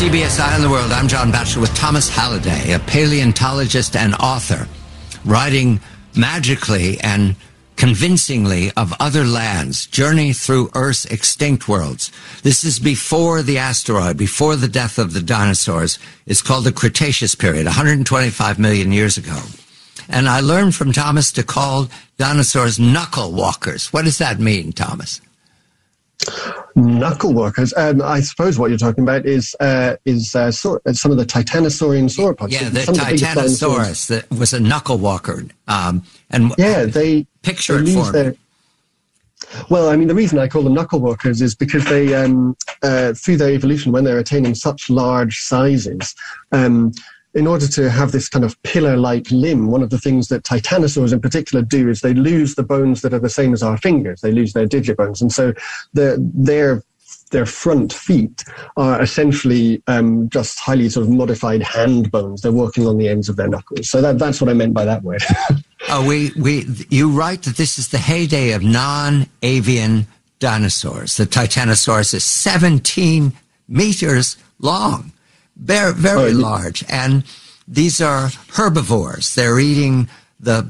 CBS Eye on the World. I'm John Batchelor with Thomas Halliday, a paleontologist and author, writing magically and convincingly of other lands, journey through Earth's extinct worlds. This is before the asteroid, before the death of the dinosaurs. It's called the Cretaceous period, 125 million years ago. And I learned from Thomas to call dinosaurs knuckle walkers. What does that mean, Thomas? Knuckle walkers. I suppose what you're talking about is some of the titanosaurian sauropods. Yeah, the Titanosaurus that was a knuckle walker. They picture it for me. Well, I mean, the reason I call them knuckle walkers is because they, through their evolution, when they're attaining such large sizes, in order to have this kind of pillar-like limb, one of the things that titanosaurs in particular do is they lose the bones that are the same as our fingers. They lose their digit bones. And so their front feet are essentially just highly sort of modified hand bones. They're walking on the ends of their knuckles. So that's what I meant by that word. You write that this is the heyday of non-avian dinosaurs. The Titanosaurus is 17 meters long. Very large, and these are herbivores. They're eating the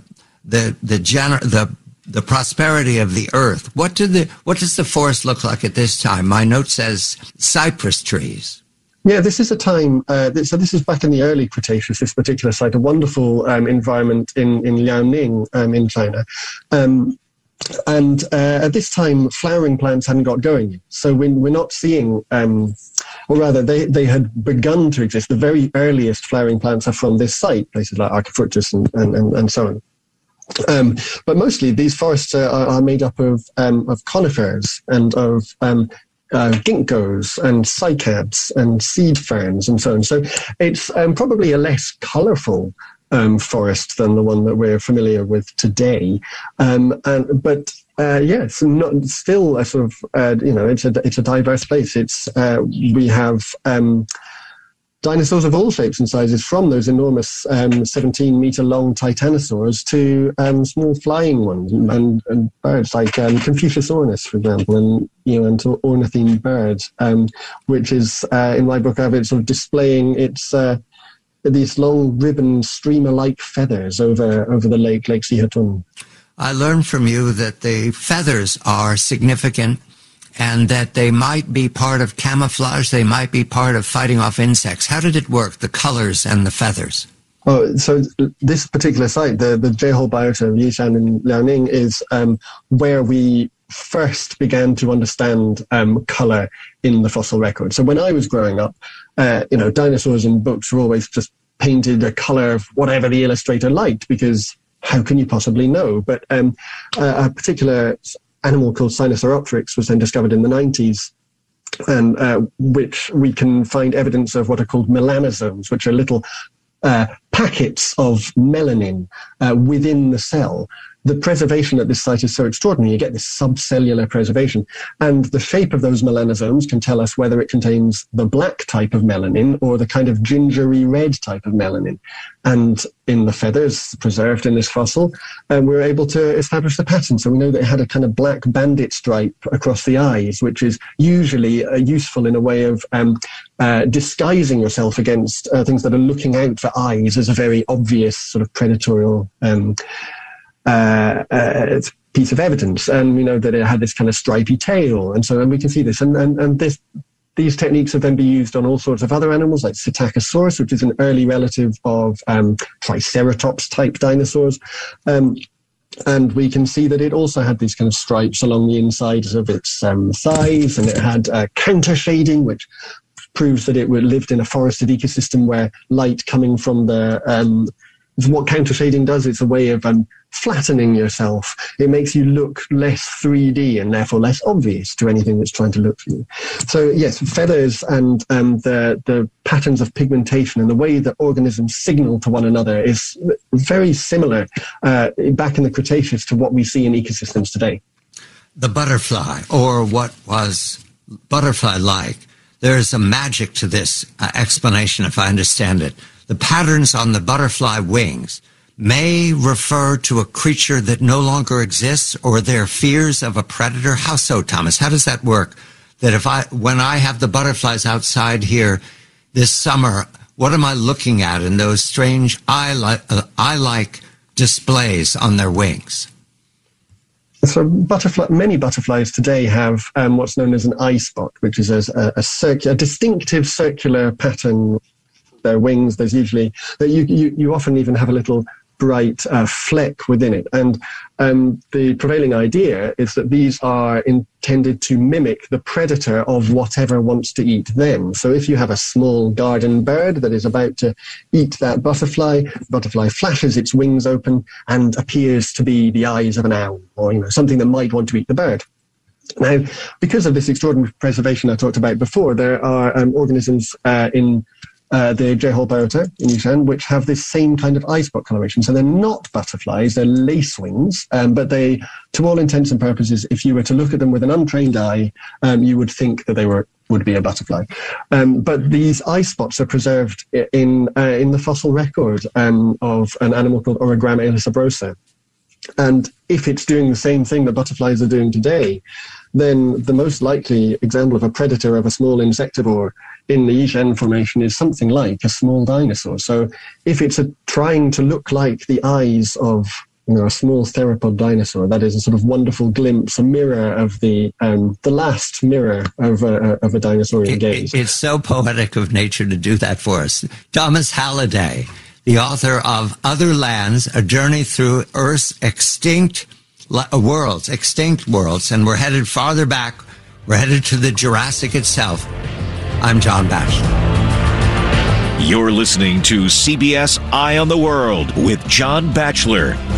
prosperity of the earth. What does the forest look like at this time? My note says cypress trees. Yeah, this is a time. So this is back in the early Cretaceous. This particular site, a wonderful environment in Liaoning in China. And at this time, flowering plants hadn't got going yet. So we're not seeing, or rather, they had begun to exist. The very earliest flowering plants are from this site, places like Archifructus and so on. But mostly these forests are made up of conifers and of ginkgos and cycads and seed ferns and so on. So it's probably a less colourful forest than the one that we're familiar with today, it's not still a sort of it's a diverse place. We have dinosaurs of all shapes and sizes, from those enormous 17-meter long titanosaurs to small flying ones and birds like Confuciusornis, for example, and to ornithine birds, which is in my book I have it sort of displaying its these long ribbon streamer-like feathers over the Lake Sihatun. I learned from you that the feathers are significant and that they might be part of camouflage, they might be part of fighting off insects. How did it work, the colors and the feathers? Oh, so this particular site, the J-hole biota of Yishan in Liaoning, is where we first began to understand color in the fossil record. So when I was growing up, dinosaurs in books were always just painted a color of whatever the illustrator liked, because how can you possibly know? But a particular animal called Sinosauropteryx was then discovered in the 90s, and which we can find evidence of what are called melanosomes, which are little packets of melanin within the cell. The preservation at this site is so extraordinary. You get this subcellular preservation. And the shape of those melanosomes can tell us whether it contains the black type of melanin or the kind of gingery red type of melanin. And in the feathers preserved in this fossil, we're able to establish the pattern. So we know that it had a kind of black bandit stripe across the eyes, which is usually useful in a way of disguising yourself against things that are looking out for eyes as a very obvious sort of predatorial piece of evidence. And we know that it had this kind of stripy tail, and we can see this. And these techniques have then been used on all sorts of other animals, like Psittacosaurus, which is an early relative of Triceratops-type dinosaurs. And we can see that it also had these kind of stripes along the insides of its thighs, and it had counter shading, which proves that it lived in a forested ecosystem where light coming from the what counter shading does, it's a way of flattening yourself. It makes you look less 3D and therefore less obvious to anything that's trying to look for you. So yes, feathers and the patterns of pigmentation and the way that organisms signal to one another is very similar back in the Cretaceous to what we see in ecosystems today. The butterfly, or what was butterfly-like, there's a magic to this explanation, if I understand it. The patterns on the butterfly wings may refer to a creature that no longer exists or their fears of a predator. How so, Thomas? How does that work? That when I have the butterflies outside here this summer, what am I looking at in those strange eye-like displays on their wings? So many butterflies today have what's known as an eye spot, which is a distinctive circular pattern. Their wings, there's usually that you often even have a little bright fleck within it, and the prevailing idea is that these are intended to mimic the predator of whatever wants to eat them. So if you have a small garden bird that is about to eat that butterfly, the butterfly flashes its wings open and appears to be the eyes of an owl, or something that might want to eat the bird. Now, because of this extraordinary preservation I talked about before, there are organisms in the J-hole biota in Yishan, which have this same kind of eye spot coloration. So they're not butterflies, they're lacewings, but they, to all intents and purposes, if you were to look at them with an untrained eye, you would think that they would be a butterfly. But these eye spots are preserved in the fossil record of an animal called Orogramma illicibrosa. And if it's doing the same thing that butterflies are doing today, then the most likely example of a predator of a small insectivore in the Yishan Formation is something like a small dinosaur. So if it's trying to look like the eyes of a small theropod dinosaur, that is a sort of wonderful glimpse, a mirror of the last mirror of a dinosaurian gaze. It's so poetic of nature to do that for us. Thomas Halliday, the author of Other Lands, A Journey Through Earth's Extinct Worlds, and we're headed farther back. We're headed to the Jurassic itself. I'm John Batchelor. You're listening to CBS Eye on the World with John Batchelor.